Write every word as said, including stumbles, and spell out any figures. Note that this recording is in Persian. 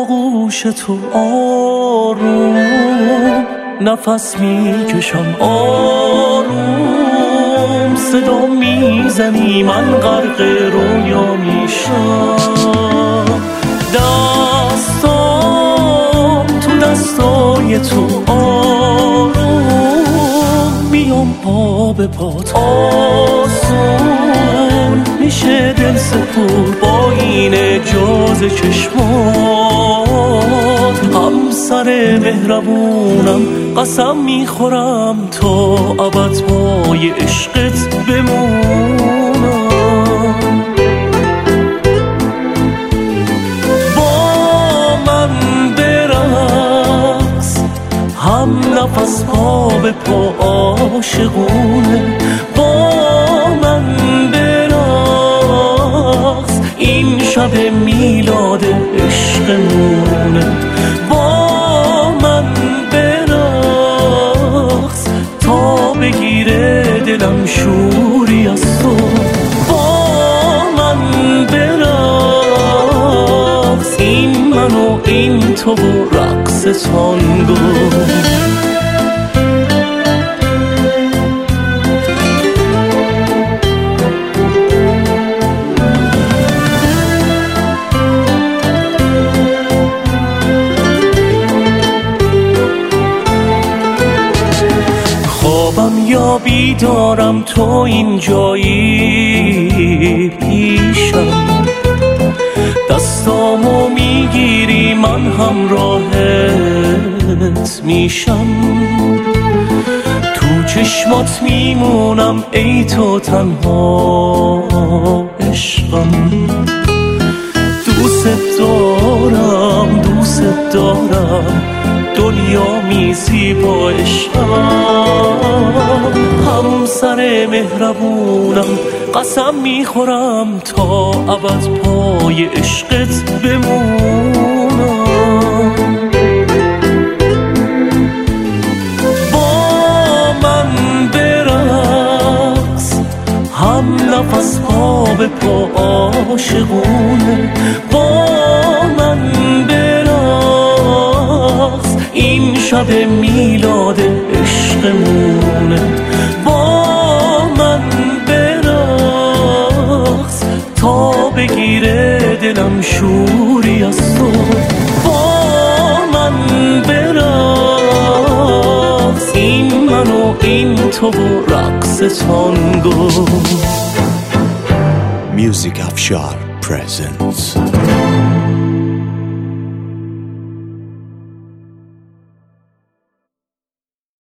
آغوش تو آروم نفس میکشم آروم، صدا میزنی من غرق رویا میشم، دستام تو دستای تو آروم، میام پا به پات آسون میشه دل سپور با این اجاز چشمات، همسر مهربونم قسم میخورم تا ابد پای عشقت بمونم، با من برقص هم نفس پا به پا عاشقونه، با من برقص این شب میلاد عشقمونه، با من برقص تا بگیره دلم شوری از تو، با من برقص این من و این تو و رقص تانگو. یا بیدارم تو اینجایی پیشم، دستامو میگیری من همراهت میشم، تو چشمات میمونم ای تو تنها عشقم، دوست دارم دوست دارم دنیا میزی با عشقم، همسر مهربونم قسم میخورم تا ابد پای عشقت بمونم، با من برقص هم نفس پا به پا عاشقونه، با من برقص این شب میلاد عشقمونه، با من برقص تا بگیره دلم شوری از تو، با من برقص این من و این تو و رقص تانگو. Music Afshar presents